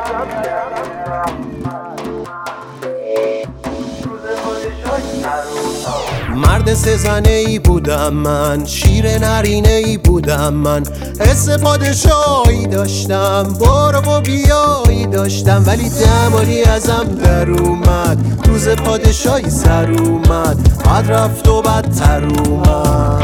مرد سه‌زنه ای بودم من، شیر نرینه ای بودم من، حس پادشاهی داشتم، برو و بیایی داشتم، ولی دماری ازم در اومد، روز پادشاهی سر اومد، بعد رفت و بدتر اومد.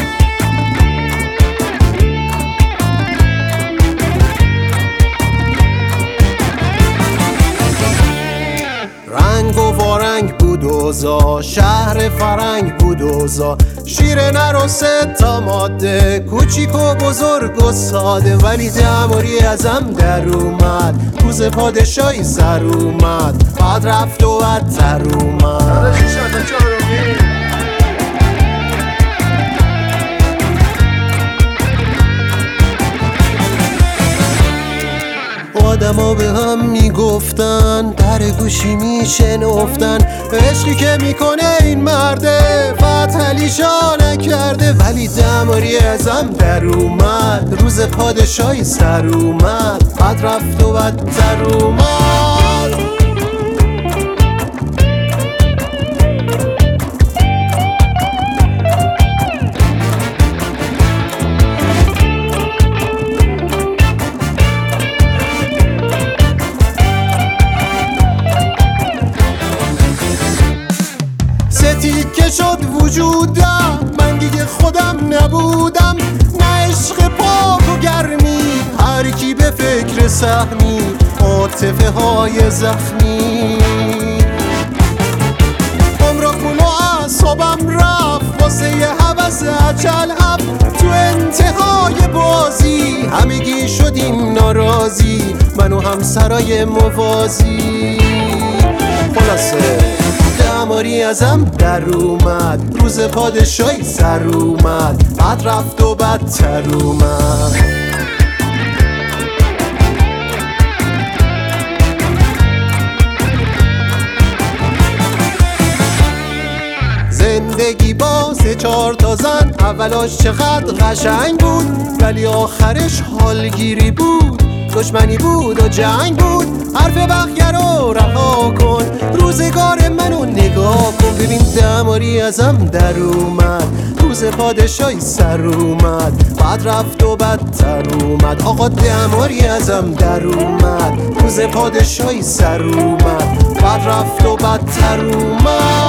رنگ و وارنگ بود اوضاع، شهر فرنگ بود اوضاع، شیر نر و 3 تا ماده، کوچیک و بزرگ و ساده، ولی دماری ازم در اومد، روز پادشاهی سر اومد، بعد رفت و بدتر اومد. آدما به هم میگفتن، در گوشی میشنفتن، عشقی که میکنه این مرده فتح علیشا نکرده، ولی دماری ازم در اومد، روز پادشاهی سر اومد، بعد رفت و بدتر اومد. تیکه شد وجودم، من دیگه خودم نبودم، نه عشق پاک و گرمی، هر کی به فکر سهمی، عاطفه های زخمی، عمر خون و اعصابم رفت، واسه یه هوس اجل هفت، تو انتهای بازی همگی شدیم ناراضی، من و همسرای موازی. خلاصه دماری ازم در اومد، روز پادشاهی سر اومد، بعد رفت و بدتر اومد. زندگی با 3-4 تا زن، اولاش چقدر قشنگ بود، ولی آخرش حالگیری بود، دشمنی بود و جنگ بود، حرف بخیه رو رها کن، روزگار منو نگاه کن، ببین دماری ازم در اومد، روز پادشاهی سر اومد، بعد رفت و بدتر اومد. آقا دماری ازم در اومد، روز پادشاهی سر اومد، بعد رفت و بدتر اومد.